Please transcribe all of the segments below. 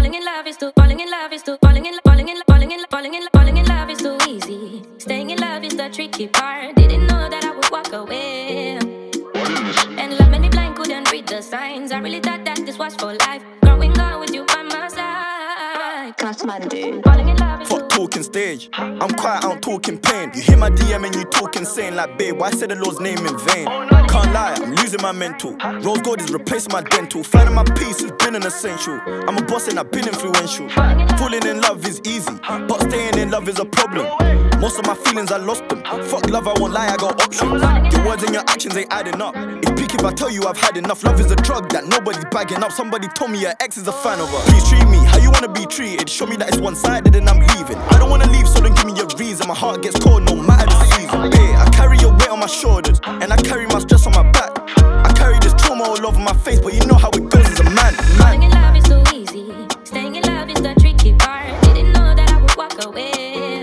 Falling in love is too, falling in love is too, falling in love is too easy. Staying in love is the tricky part. Didn't know that I would walk away. And love made me blind, couldn't read the signs. I really thought that this was for life. Growing up with you by my side. Kathmandu. Falling in love is too. Fuck talking stage, I'm quiet, I don't talking pain. You hear my DM and you talk insane. Like babe, why say the Lord's name in vain? Can't lie, I'm losing my mental. Rose gold is replacing my dental. Finding my peace has been an essential. I'm a boss and I've been influential. Falling in love is easy, but staying in love is a problem. Most of my feelings, I lost them. Fuck love, I won't lie, I got options. Your words and your actions ain't adding up. It's peak if I tell you I've had enough. Love is a drug that nobody's bagging up. Somebody told me your ex is a fan of her. Please treat me how you wanna be treated. Show me that it's one-sided and I'm leaving. I don't wanna leave, so don't give me your reason. My heart gets cold no matter the season. Yeah, I carry your weight on my shoulders, and I carry my stress on my back. I carry this trauma all over my face, but you know how it goes as a man. Falling in love is too easy. Staying in love is the tricky part. Didn't know that I would walk away.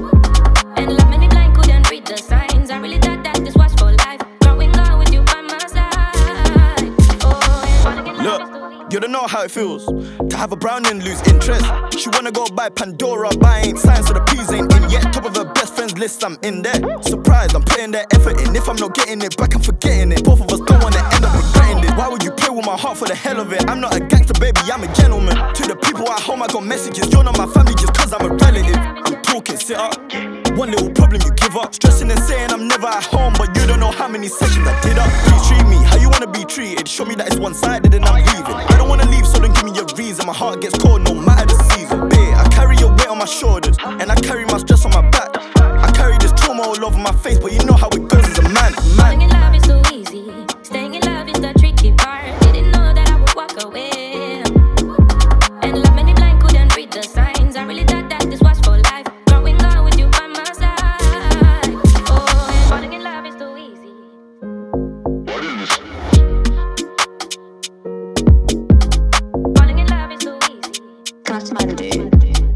And love made me blind, couldn't read the signs. I really thought that this was for life. Growing up with you by my side. Oh, yeah. Falling in love is too easy. Look, you don't know how it feels to have a brown and lose interest. She wanna go buy Pandora, but I ain't signed, so the P's ain't in yet. Top of her best friends list, I'm in there. Surprised, I'm putting that effort in. If I'm not getting it back, I'm forgetting it. Both of us don't wanna end up regretting it. Why would you play with my heart for the hell of it? I'm not a gangster, baby, I'm a gentleman. To the people at home, I got messages. You're not my family just cause I'm a relative. I'm talking, sit up. One little problem, you give up. Stressing and saying I'm never at home, but you don't know how many sessions I did up. Please treat me how you wanna be treated. Show me that it's one-sided and I'm leaving. I don't wanna leave, so don't give me your reason. My heart gets cold no matter the season. Babe, I carry your weight on my shoulders, and I carry my stress on my back. I carry this trauma all over my face, but you know how it goes as a man. Falling in love is too easy. Staying in love is the tricky part. Didn't know that I would walk away. And love made me blind, couldn't read the signs. I really thought that this was for life. Growing up with you by my side. Oh, yeah. Falling in love is too easy. Falling in love is too easy. Kathmandu.